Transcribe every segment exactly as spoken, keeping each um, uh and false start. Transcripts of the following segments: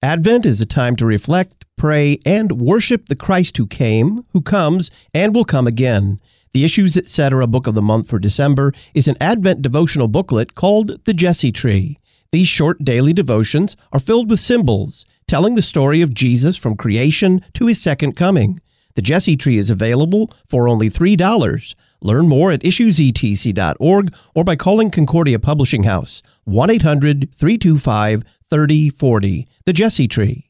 Advent is a time to reflect, pray, and worship the Christ who came, who comes, and will come again. The Issues Etc. Book of the Month for December is an Advent devotional booklet called The Jesse Tree. These short daily devotions are filled with symbols, telling the story of Jesus from creation to his second coming. The Jesse Tree is available for only three dollars. Learn more at issues e t c dot org or by calling Concordia Publishing House, one eight hundred, three two five, three oh four oh. The Jesse Tree.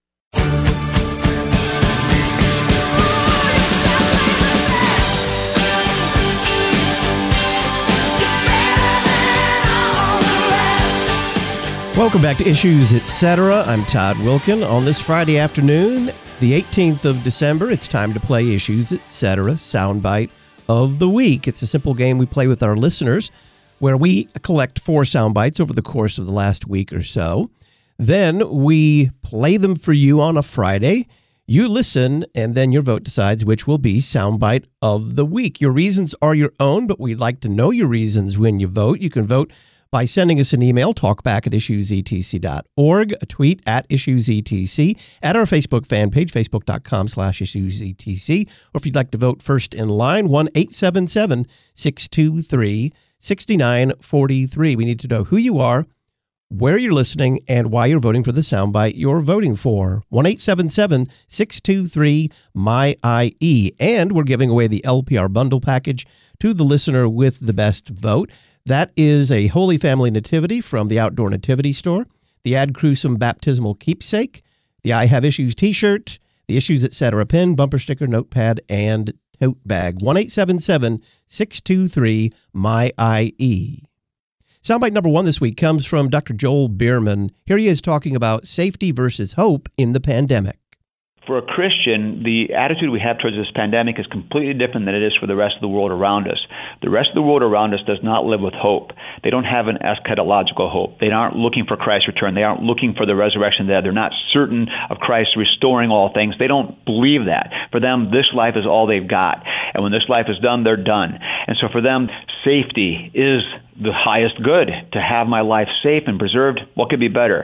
Welcome back to Issues Etc. I'm Todd Wilkin. On this Friday afternoon, the eighteenth of December, it's time to play Issues Etc. Soundbite of the Week. It's a simple game we play with our listeners where we collect four sound bites over the course of the last week or so. Then we play them for you on a Friday. You listen, and then your vote decides which will be soundbite of the week. Your reasons are your own, but we'd like to know your reasons when you vote. You can vote by sending us an email, talkback at issues e t c dot org, a tweet at issues e t c, at our Facebook fan page, facebook.com slash issues etc, or if you'd like to vote first in line, one eight seven seven, six two three, six nine four three. We need to know who you are, where you're listening, and why you're voting for the soundbite you're voting for. one eight seven seven, six two three, M Y I E. And we're giving away the L P R bundle package to the listener with the best vote. That is a Holy Family Nativity from the Outdoor Nativity Store, the Ad Crucem Baptismal Keepsake, the I Have Issues t-shirt, the Issues Etc. pin, bumper sticker, notepad, and tote bag. one eight seven seven, six two three, M Y I E. Soundbite number one this week comes from Doctor Joel Bierman. Here he is talking about safety versus hope in the pandemic. For a Christian, the attitude we have towards this pandemic is completely different than it is for the rest of the world around us. The rest of the world around us does not live with hope. They don't have an eschatological hope. They aren't looking for Christ's return. They aren't looking for the resurrection of the dead. They're not certain of Christ restoring all things. They don't believe that. For them, this life is all they've got. And when this life is done, they're done. And so for them, safety is the highest good. To have my life safe and preserved, what could be better?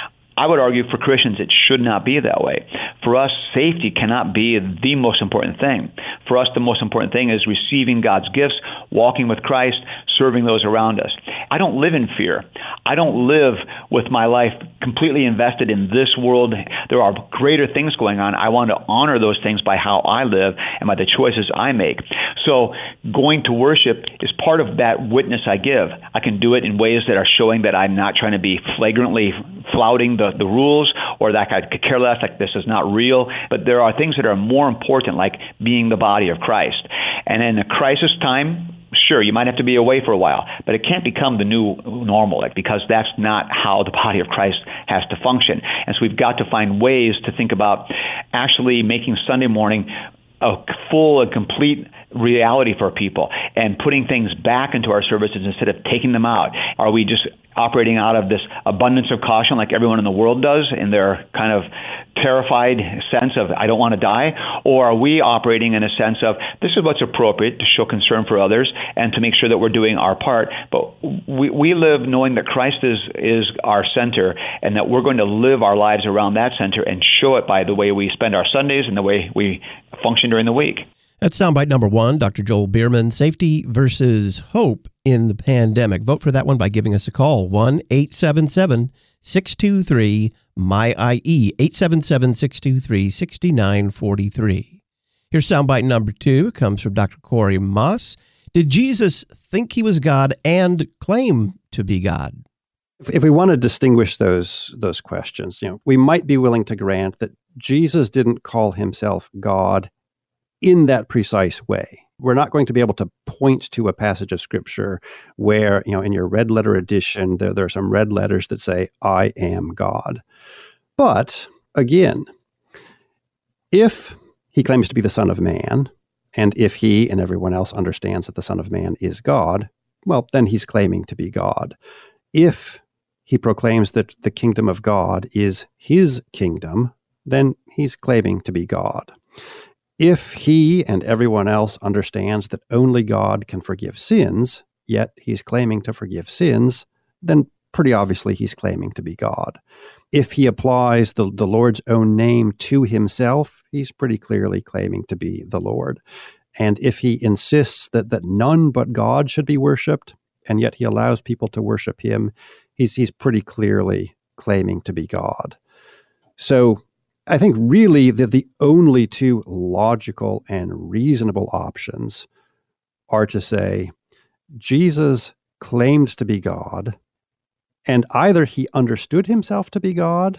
I would argue for Christians it should not be that way. For us, safety cannot be the most important thing. For us, the most important thing is receiving God's gifts, walking with Christ, serving those around us. I don't live in fear. I don't live with my life completely invested in this world. There are greater things going on. I want to honor those things by how I live and by the choices I make. So going to worship is part of that witness I give. I can do it in ways that are showing that I'm not trying to be flagrantly flouting the, the rules, or that I could care less, like this is not real. But there are things that are more important, like being the body of Christ. And in a crisis time, sure, you might have to be away for a while, but it can't become the new normal, like, because that's not how the body of Christ has to function. And so we've got to find ways to think about actually making Sunday morning a full and complete reality for people and putting things back into our services instead of taking them out. Are we just operating out of this abundance of caution like everyone in the world does in their kind of terrified sense of, I don't want to die? Or are we operating in a sense of, this is what's appropriate to show concern for others and to make sure that we're doing our part? But we, we live knowing that Christ is, is our center and that we're going to live our lives around that center and show it by the way we spend our Sundays and the way we function during the week. That's soundbite number one, Doctor Joel Bierman, safety versus hope in the pandemic. Vote for that one by giving us a call, one eight seven seven, six two three, M Y I E, eight seven seven, six two three, six nine four three. Here's soundbite number two. It comes from Doctor Corey Moss. Did Jesus think he was God and claim to be God? If, if we want to distinguish those those questions, you know, we might be willing to grant that Jesus didn't call himself God in that precise way. We're not going to be able to point to a passage of Scripture where, you know, in your red letter edition, there, there are some red letters that say, I am God. But, again, if he claims to be the Son of Man, and if he and everyone else understands that the Son of Man is God, well, then he's claiming to be God. If he proclaims that the kingdom of God is his kingdom, then he's claiming to be God. If he and everyone else understands that only God can forgive sins, yet he's claiming to forgive sins, then pretty obviously he's claiming to be God. If he applies the, the Lord's own name to himself, he's pretty clearly claiming to be the Lord. And if he insists that, that none but God should be worshipped, and yet he allows people to worship him, he's, he's pretty clearly claiming to be God. So I think really that the only two logical and reasonable options are to say, Jesus claimed to be God, and either he understood himself to be God,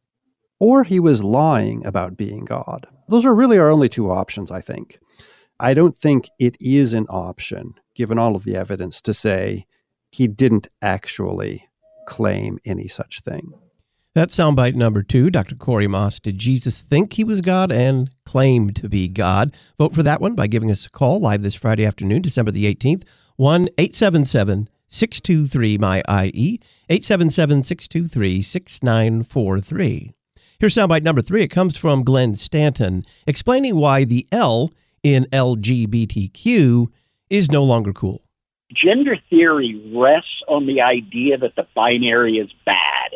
or he was lying about being God. Those are really our only two options, I think. I don't think it is an option, given all of the evidence, to say he didn't actually claim any such thing. That's soundbite number two. Doctor Corey Moss, did Jesus think he was God and claim to be God? Vote for that one by giving us a call live this Friday afternoon, December the eighteenth, one eight seven seven, six two three, M Y I E, eight seven seven, six two three, six nine four three. Here's soundbite number three. It comes from Glenn Stanton, explaining why the L in L G B T Q is no longer cool. Gender theory rests on the idea that the binary is bad.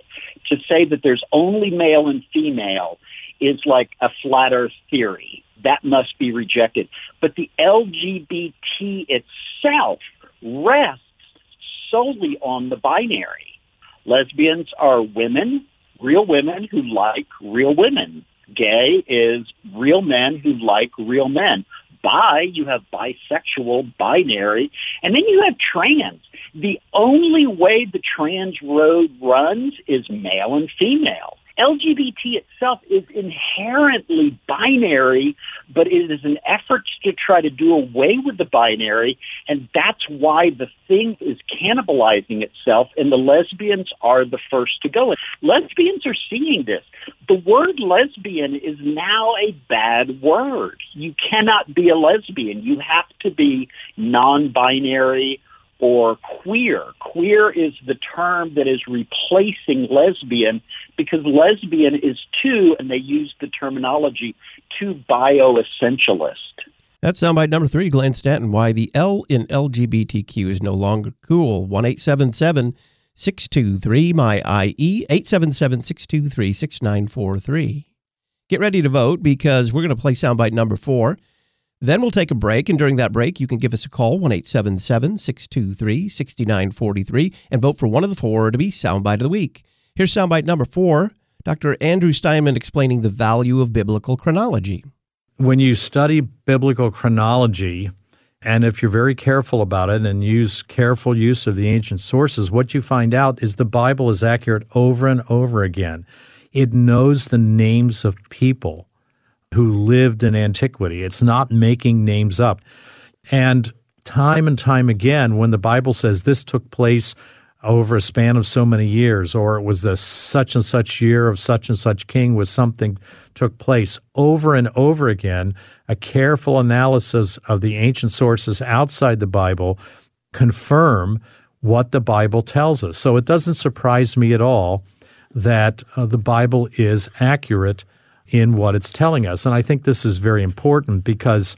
To say that there's only male and female is like a flat earth theory. That must be rejected. But the L G B T itself rests solely on the binary. Lesbians are women, real women who like real women. Gay is real men who like real men. Bi, you have bisexual, binary, and then you have trans. The only way the trans road runs is male and female. L G B T itself is inherently binary, but it is an effort to try to do away with the binary, and that's why the thing is cannibalizing itself, and the lesbians are the first to go. Lesbians are seeing this. The word lesbian is now a bad word. You cannot be a lesbian. You have to be non-binary or queer. Queer is the term that is replacing lesbian, because lesbian is too, and they use the terminology, too bioessentialist. That's soundbite number three, Glenn Stanton, why the L in L G B T Q is no longer cool. one eight seven seven, six two three, M Y I E, eight seven seven, six two three, six nine four three. Get ready to vote, because we're going to play soundbite number four. Then we'll take a break, and during that break, you can give us a call, one eight seven seven, six two three, six nine four three, and vote for one of the four to be Soundbite of the Week. Here's soundbite number four, Doctor Andrew Steinman explaining the value of biblical chronology. When you study biblical chronology, and if you're very careful about it and use careful use of the ancient sources, what you find out is the Bible is accurate over and over again. It knows the names of people who lived in antiquity. It's not making names up. And time and time again, when the Bible says this took place over a span of so many years, or it was the such and such year of such and such king was something took place, over and over again, a careful analysis of the ancient sources outside the Bible confirm what the Bible tells us. So it doesn't surprise me at all that uh, the Bible is accurate in what it's telling us. And I think this is very important, because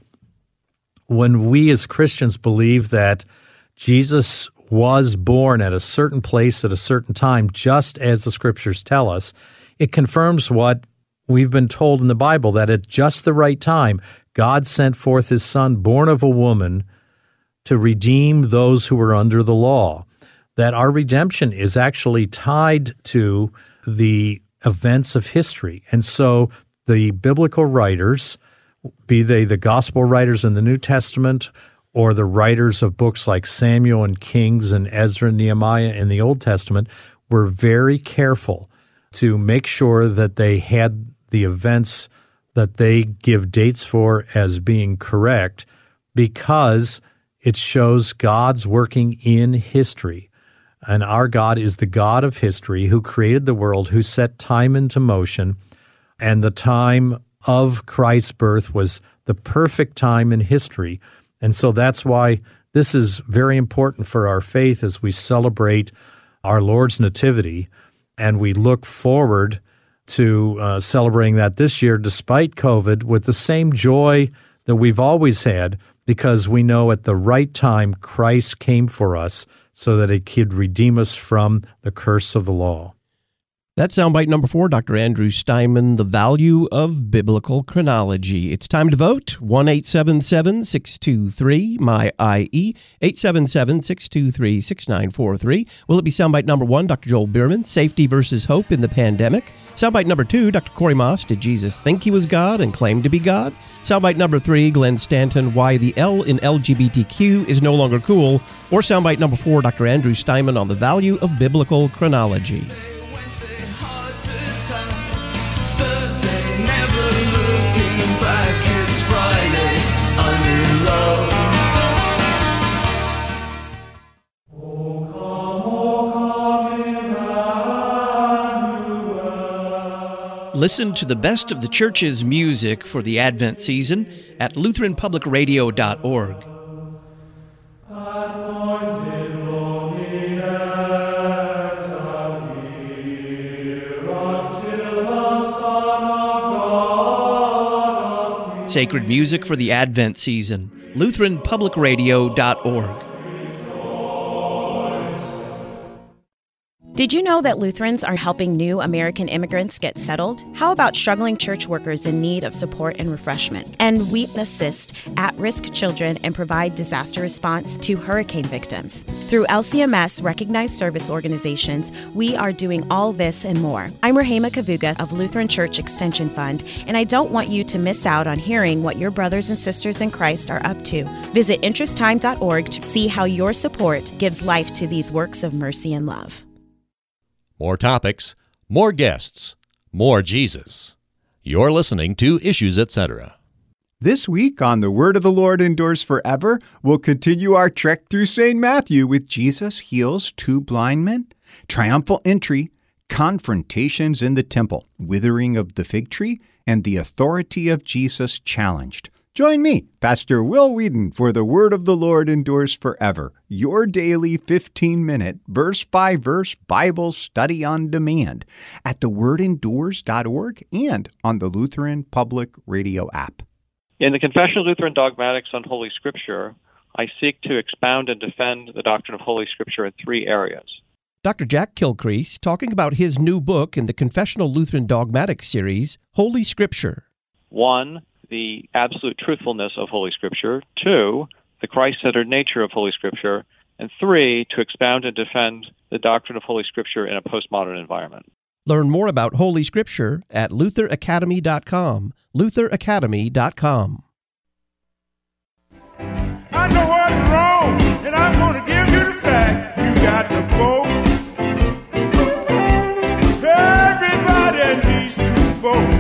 when we as Christians believe that Jesus was born at a certain place at a certain time, just as the Scriptures tell us, it confirms what we've been told in the Bible, that at just the right time, God sent forth His Son, born of a woman, to redeem those who were under the law, that our redemption is actually tied to the events of history. And so the biblical writers, be they the gospel writers in the New Testament or the writers of books like Samuel and Kings and Ezra and Nehemiah in the Old Testament, were very careful to make sure that they had the events that they give dates for as being correct, because it shows God's working in history. And our God is the God of history, who created the world, who set time into motion, and the time of Christ's birth was the perfect time in history. And so that's why this is very important for our faith as we celebrate our Lord's nativity, and we look forward to uh, celebrating that this year, despite COVID, with the same joy that we've always had, because we know at the right time Christ came for us so that He could redeem us from the curse of the law. That's soundbite number four, Doctor Andrew Steinman, The Value of Biblical Chronology. It's time to vote. one eight seven seven, six two three, M Y I E, eight seven seven, six two three, six nine four three. Will it be soundbite number one, Doctor Joel Bierman, Safety versus Hope in the Pandemic? Soundbite number two, Doctor Corey Moss, Did Jesus Think He Was God and Claim to Be God? Soundbite number three, Glenn Stanton, Why the L in L G B T Q is No Longer Cool? Or soundbite number four, Doctor Andrew Steinman on the value of biblical chronology. Listen to the best of the church's music for the Advent season at Lutheran Public Radio dot org. Sacred music for the Advent season, Lutheran Public Radio dot org. Did you know that Lutherans are helping new American immigrants get settled? How about struggling church workers in need of support and refreshment? And we assist at-risk children and provide disaster response to hurricane victims. Through L C M S recognized service organizations, we are doing all this and more. I'm Rahema Kavuga of Lutheran Church Extension Fund, and I don't want you to miss out on hearing what your brothers and sisters in Christ are up to. Visit interest time dot org to see how your support gives life to these works of mercy and love. More topics, more guests, more Jesus. You're listening to Issues, et cetera. This week on The Word of the Lord Endures Forever, we'll continue our trek through Saint Matthew with Jesus heals two blind men, triumphal entry, confrontations in the temple, withering of the fig tree, and the authority of Jesus challenged. Join me, Pastor Will Whedon, for The Word of the Lord Endures Forever, your daily fifteen-minute, verse-by-verse Bible study on demand at the word endures dot org and on the Lutheran Public Radio app. In the Confession of Lutheran Dogmatics on Holy Scripture, I seek to expound and defend the doctrine of Holy Scripture in three areas. Doctor Jack Kilcrease talking about his new book in the Confessional Lutheran Dogmatics series, Holy Scripture. One, the absolute truthfulness of Holy Scripture. Two, the Christ-centered nature of Holy Scripture. And three, to expound and defend the doctrine of Holy Scripture in a postmodern environment. Learn more about Holy Scripture at luther academy dot com. luther academy dot com. I know what's wrong, and I'm going to give you the fact. You got to vote. Everybody needs to vote.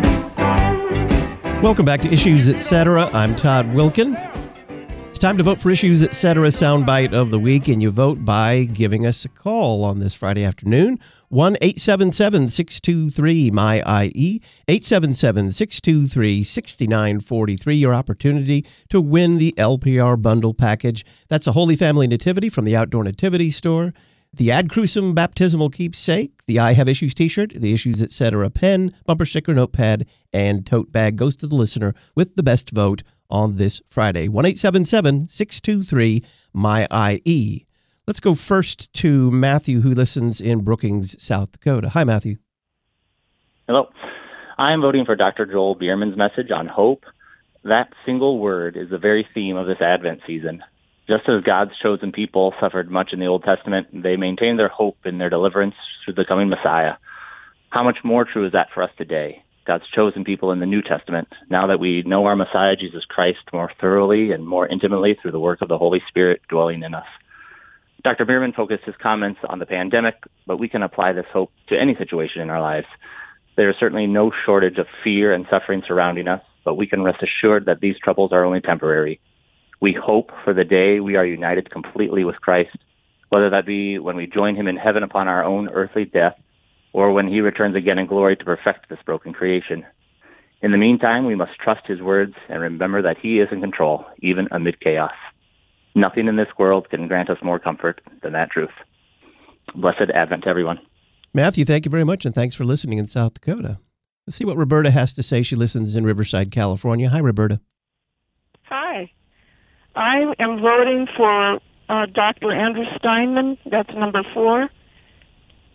Welcome back to Issues, et cetera. I'm Todd Wilkin. It's time to vote for Issues, et cetera. Soundbite of the week, and you vote by giving us a call on this Friday afternoon. one eight seven seven, six two three, M Y I E, eight seven seven, six two three, six nine four three. Your opportunity to win the L P R bundle package. That's a Holy Family Nativity from the Outdoor Nativity Store, the Ad Crucem Baptismal Keepsake, the I Have Issues t-shirt, the Issues, et cetera. pen, bumper sticker, notepad, and tote bag goes to the listener with the best vote on this Friday. one eight seven seven, six two three, M Y I E. Let's go first to Matthew, who listens in Brookings, South Dakota. Hi, Matthew. Hello. I'm voting for Doctor Joel Bierman's message on hope. That single word is the very theme of this Advent season. Just as God's chosen people suffered much in the Old Testament, they maintained their hope in their deliverance through the coming Messiah. How much more true is that for us today? God's chosen people in the New Testament, now that we know our Messiah, Jesus Christ, more thoroughly and more intimately through the work of the Holy Spirit dwelling in us. Doctor Bierman focused his comments on the pandemic, but we can apply this hope to any situation in our lives. There is certainly no shortage of fear and suffering surrounding us, but we can rest assured that these troubles are only temporary. We hope for the day we are united completely with Christ, whether that be when we join him in heaven upon our own earthly death, or when he returns again in glory to perfect this broken creation. In the meantime, we must trust his words and remember that he is in control, even amid chaos. Nothing in this world can grant us more comfort than that truth. Blessed Advent to everyone. Matthew, thank you very much, and thanks for listening in South Dakota. Let's see what Roberta has to say. She listens in Riverside, California. Hi, Roberta. Hi. I am voting for uh, Doctor Andrew Steinman. That's number four.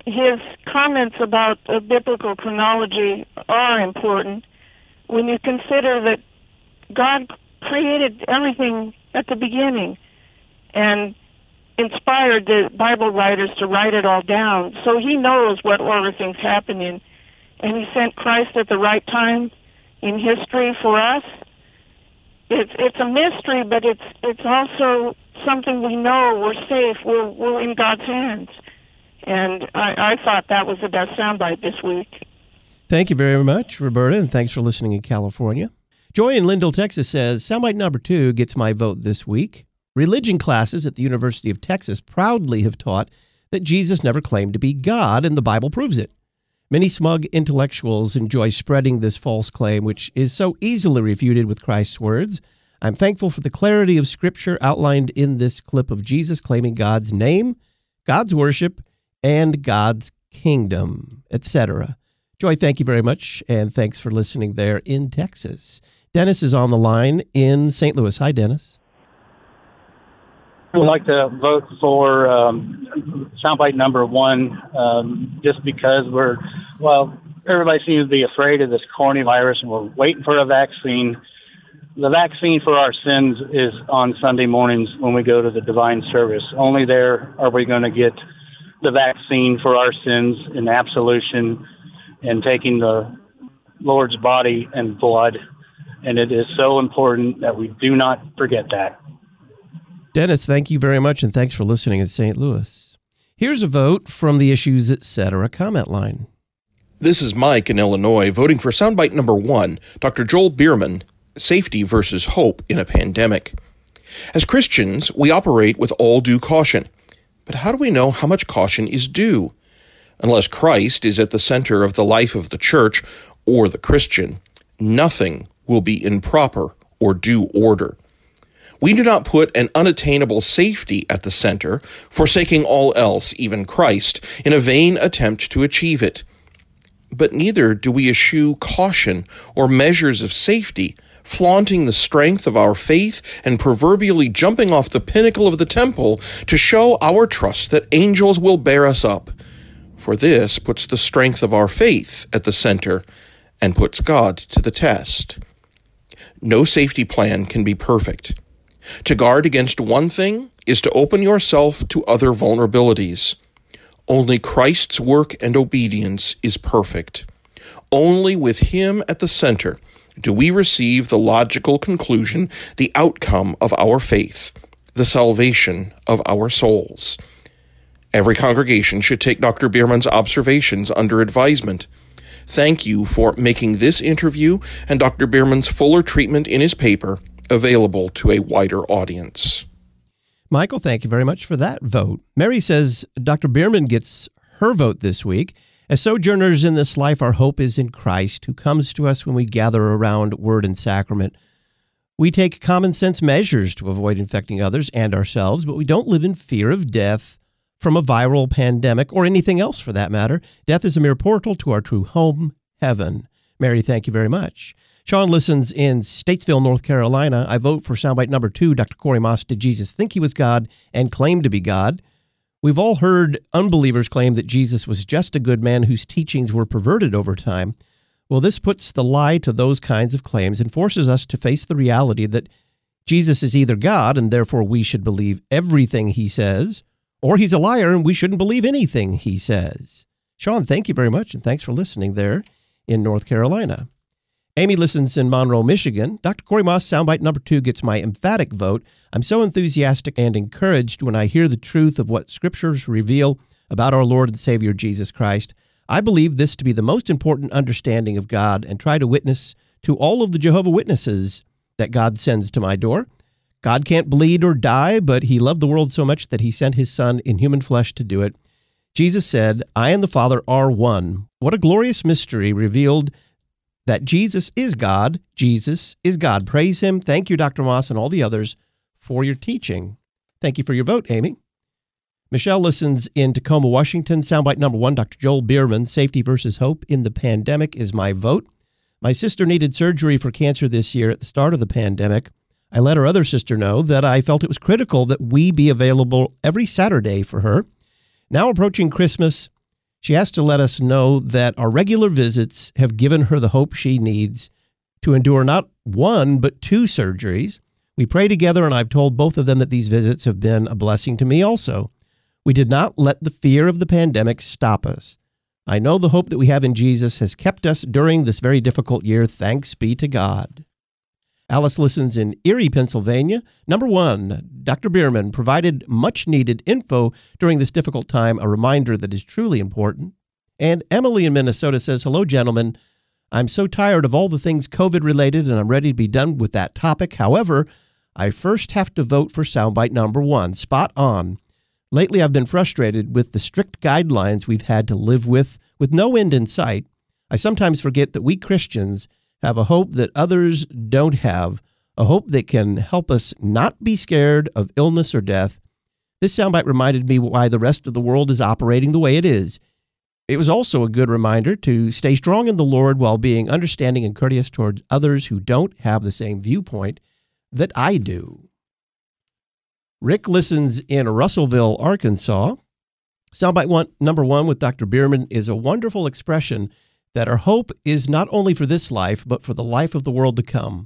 his comments about uh, biblical chronology are important when you consider that God created everything at the beginning and inspired the Bible writers to write it all down. So he knows what order things happen in, and he sent Christ at the right time in history for us. It's it's a mystery, but it's it's also something we know. We're safe. We're we're in God's hands. And I, I thought that was the best soundbite this week. Thank you very much, Roberta, and thanks for listening in California. Joy in Lindell, Texas says, soundbite number two gets my vote this week. Religion classes at the University of Texas proudly have taught that Jesus never claimed to be God, and the Bible proves it. Many smug intellectuals enjoy spreading this false claim, which is so easily refuted with Christ's words. I'm thankful for the clarity of Scripture outlined in this clip of Jesus claiming God's name, God's worship, and God's kingdom, et cetera. Joy, thank you very much, and thanks for listening there in Texas. Dennis is on the line in Saint Louis. Hi, Dennis. I would like to vote for um, soundbite number one, um, just because we're, well, everybody seems to be afraid of this coronavirus, and we're waiting for a vaccine. The vaccine for our sins is on Sunday mornings when we go to the divine service. Only there are we going to get the vaccine for our sins in absolution and taking the Lord's body and blood. And it is so important that we do not forget that. Dennis, thank you very much, and thanks for listening in Saint Louis. Here's a vote from the Issues Etc. comment line. This is Mike in Illinois, voting for soundbite number one, Doctor Joel Bierman, Safety versus Hope in a Pandemic. As Christians, we operate with all due caution. But how do we know how much caution is due? Unless Christ is at the center of the life of the church or the Christian, nothing will be in proper or due order. We do not put an unattainable safety at the center, forsaking all else, even Christ, in a vain attempt to achieve it. But neither do we eschew caution or measures of safety, flaunting the strength of our faith and proverbially jumping off the pinnacle of the temple to show our trust that angels will bear us up. For this puts the strength of our faith at the center and puts God to the test. No safety plan can be perfect. To guard against one thing is to open yourself to other vulnerabilities. Only Christ's work and obedience is perfect. Only with Him at the center do we receive the logical conclusion, the outcome of our faith, the salvation of our souls. Every congregation should take Doctor Bierman's observations under advisement. Thank you for making this interview and Doctor Bierman's fuller treatment in his paper available to a wider audience. Michael, thank you very much for that vote. Mary says Doctor Bierman gets her vote this week. As sojourners in this life, our hope is in Christ, who comes to us when we gather around word and sacrament. We take common sense measures to avoid infecting others and ourselves, but we don't live in fear of death from a viral pandemic or anything else for that matter. Death is a mere portal to our true home, heaven. Mary, thank you very much. Sean listens in Statesville, North Carolina. I vote for soundbite number two, Doctor Corey Moss. Did Jesus think he was God and claim to be God? We've all heard unbelievers claim that Jesus was just a good man whose teachings were perverted over time. Well, this puts the lie to those kinds of claims and forces us to face the reality that Jesus is either God, and therefore we should believe everything he says, or he's a liar and we shouldn't believe anything he says. Sean, thank you very much, and thanks for listening there in North Carolina. Amy listens in Monroe, Michigan. Doctor Corey Moss, soundbite number two, gets my emphatic vote. I'm so enthusiastic and encouraged when I hear the truth of what Scriptures reveal about our Lord and Savior Jesus Christ. I believe this to be the most important understanding of God and try to witness to all of the Jehovah's Witnesses that God sends to my door. God can't bleed or die, but he loved the world so much that he sent his Son in human flesh to do it. Jesus said, I and the Father are one. What a glorious mystery revealed that Jesus is God. Jesus is God. Praise him. Thank you, Doctor Moss, and all the others for your teaching. Thank you for your vote, Amy. Michelle listens in Tacoma, Washington. Soundbite number one, Doctor Joel Bierman, Safety versus Hope in the Pandemic is my vote. My sister needed surgery for cancer this year at the start of the pandemic. I let her other sister know that I felt it was critical that we be available every Saturday for her. Now approaching Christmas, She has to let us know that our regular visits have given her the hope she needs to endure not one, but two surgeries. We pray together, and I've told both of them that these visits have been a blessing to me also. We did not let the fear of the pandemic stop us. I know the hope that we have in Jesus has kept us during this very difficult year. Thanks be to God. Alice listens in Erie, Pennsylvania. Number one, Doctor Bierman provided much-needed info during this difficult time, a reminder that is truly important. And Emily in Minnesota says, hello, gentlemen. I'm so tired of all the things COVID-related, and I'm ready to be done with that topic. However, I first have to vote for soundbite number one. Spot on. Lately, I've been frustrated with the strict guidelines we've had to live with, with no end in sight. I sometimes forget that we Christians have a hope that others don't have, a hope that can help us not be scared of illness or death. This soundbite reminded me why the rest of the world is operating the way it is. It was also a good reminder to stay strong in the Lord while being understanding and courteous towards others who don't have the same viewpoint that I do. Rick listens in Russellville, Arkansas. Soundbite one, number one with Doctor Bierman is a wonderful expression that our hope is not only for this life, but for the life of the world to come.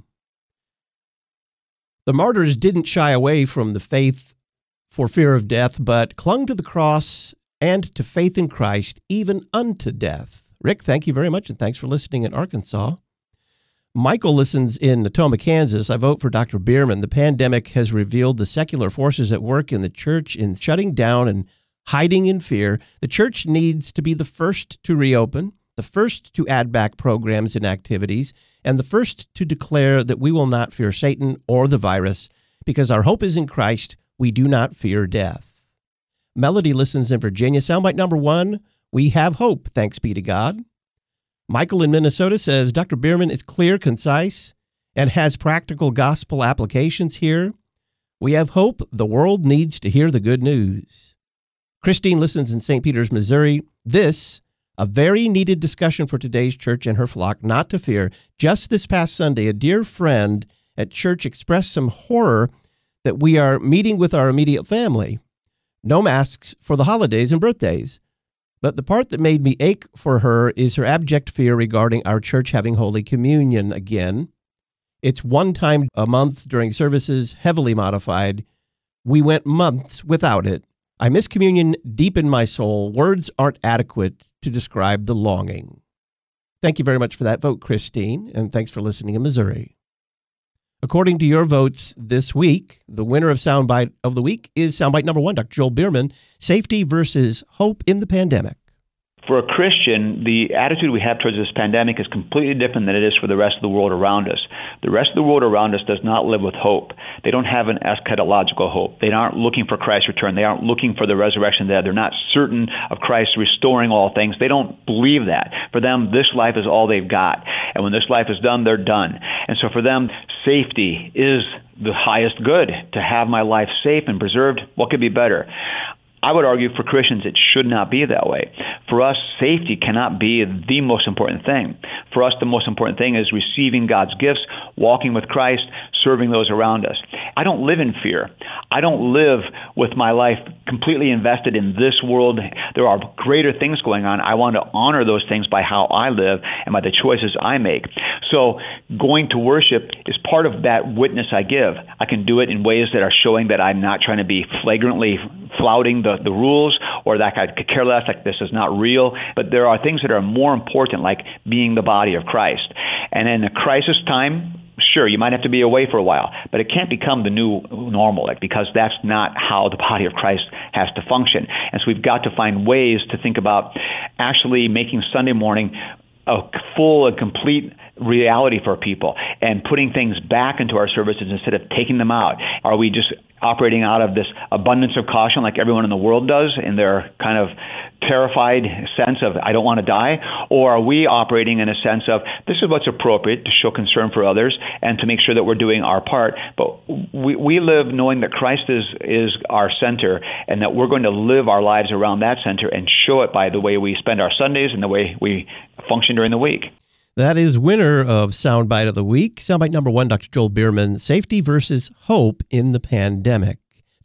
The martyrs didn't shy away from the faith for fear of death, but clung to the cross and to faith in Christ, even unto death. Rick, thank you very much, and thanks for listening in Arkansas. Michael listens in Natoma, Kansas. I vote for Doctor Bierman. The pandemic has revealed the secular forces at work in the church in shutting down and hiding in fear. The church needs to be the first to reopen, the first to add back programs and activities, and the first to declare that we will not fear Satan or the virus, because our hope is in Christ. We do not fear death. Melody listens in Virginia. Soundbite number one, we have hope, thanks be to God. Michael in Minnesota says, Doctor Bierman is clear, concise, and has practical gospel applications here. We have hope. The world needs to hear the good news. Christine listens in Saint Peters, Missouri. This, a very needed discussion for today's church and her flock, not to fear. Just this past Sunday, a dear friend at church expressed some horror that we are meeting with our immediate family. No masks for the holidays and birthdays. But the part that made me ache for her is her abject fear regarding our church having Holy Communion again. It's one time a month during services, heavily modified. We went months without it. I miss communion deep in my soul. Words aren't adequate to describe the longing. Thank you very much for that vote, Christine, and thanks for listening in Missouri. According to your votes this week, the winner of Soundbite of the Week is Soundbite number one, Doctor Joel Bierman, Safety versus Hope in the Pandemic. For a Christian, the attitude we have towards this pandemic is completely different than it is for the rest of the world around us. The rest of the world around us does not live with hope. They don't have an eschatological hope. They aren't looking for Christ's return. They aren't looking for the resurrection of the dead. They're not certain of Christ restoring all things. They don't believe that. For them, this life is all they've got. And when this life is done, they're done. And so for them, safety is the highest good. To have my life safe and preserved, what could be better? I would argue for Christians it should not be that way. For us, safety cannot be the most important thing. For us, the most important thing is receiving God's gifts, walking with Christ, serving those around us. I don't live in fear. I don't live with my life completely invested in this world. There are greater things going on. I want to honor those things by how I live and by the choices I make. So going to worship is part of that witness I give. I can do it in ways that are showing that I'm not trying to be flagrantly flouting the, the rules, or that I could care less, like this is not real. But there are things that are more important, like being the body of Christ. And in a crisis time, sure, you might have to be away for a while, but it can't become the new normal, like, because that's not how the body of Christ has to function. And so we've got to find ways to think about actually making Sunday morning a full and complete reality for people and putting things back into our services instead of taking them out. Are we just operating out of this abundance of caution like everyone in the world does in their kind of terrified sense of I don't want to die? Or are we operating in a sense of this is what's appropriate to show concern for others and to make sure that we're doing our part? But we, we live knowing that Christ is, is our center and that we're going to live our lives around that center and show it by the way we spend our Sundays and the way we function during the week. That is winner of Soundbite of the Week. Soundbite number one, Doctor Joel Bierman, Safety versus Hope in the Pandemic.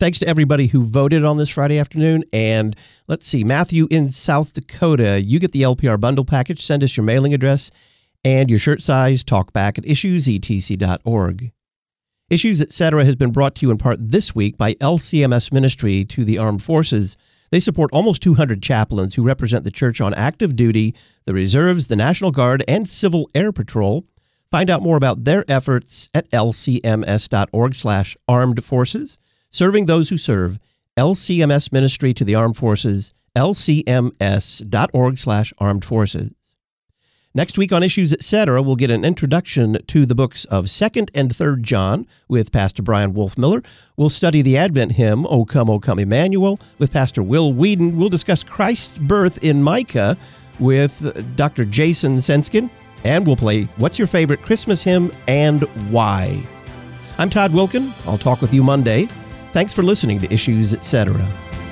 Thanks to everybody who voted on this Friday afternoon. And let's see, Matthew in South Dakota, you get the L P R bundle package. Send us your mailing address and your shirt size. Talk back at issues e t c dot org. Issues, et cetera has been brought to you in part this week by L C M S Ministry to the Armed Forces. They support almost two hundred chaplains who represent the church on active duty, the reserves, the National Guard, and Civil Air Patrol. Find out more about their efforts at l c m s dot org slash armed forces. Serving those who serve, L C M S Ministry to the Armed Forces, l c m s dot org slash armed forces. Next week on Issues, et cetera, we'll get an introduction to the books of second and third John with Pastor Brian Wolfmiller. We'll study the Advent hymn, O Come, O Come, Emmanuel, with Pastor Will Whedon. We'll discuss Christ's birth in Micah with Doctor Jason Senskin. And we'll play What's Your Favorite Christmas Hymn and Why? I'm Todd Wilkin. I'll talk with you Monday. Thanks for listening to Issues, et cetera.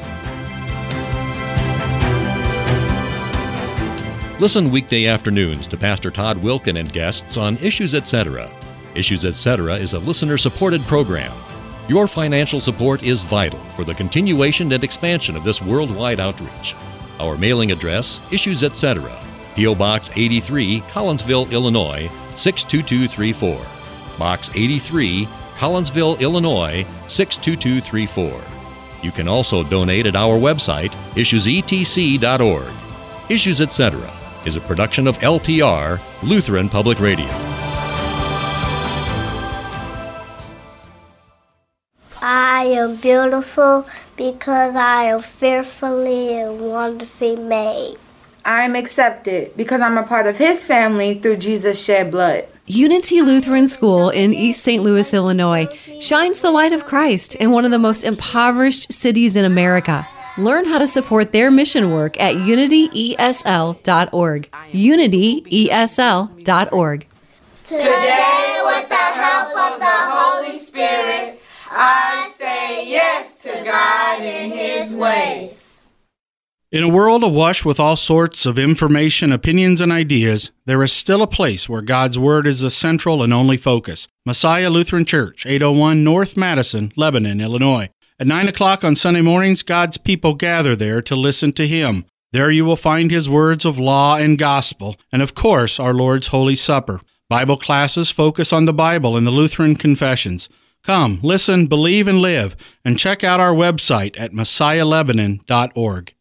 Listen weekday afternoons to Pastor Todd Wilkin and guests on Issues, et cetera. Issues, et cetera is a listener-supported program. Your financial support is vital for the continuation and expansion of this worldwide outreach. Our mailing address, Issues, et cetera, P O. Box eighty-three, Collinsville, Illinois, six two two three four. Box eighty-three, Collinsville, Illinois, six two two three four. You can also donate at our website, issues e t c dot org. Issues, et cetera is a production of L P R, Lutheran Public Radio. I am beautiful because I am fearfully and wonderfully made. I am accepted because I'm a part of His family through Jesus' shed blood. Unity Lutheran School in East Saint Louis, Illinois, shines the light of Christ in one of the most impoverished cities in America. Learn how to support their mission work at unity e s l dot org. unity e s l dot org. Today, with the help of the Holy Spirit, I say yes to God and His ways. In a world awash with all sorts of information, opinions, and ideas, there is still a place where God's Word is the central and only focus. Messiah Lutheran Church, eight oh one North Madison, Lebanon, Illinois. At nine o'clock on Sunday mornings, God's people gather there to listen to Him. There you will find His words of law and gospel, and of course, our Lord's Holy Supper. Bible classes focus on the Bible and the Lutheran confessions. Come, listen, believe, and live, and check out our website at messiah lebanon dot org.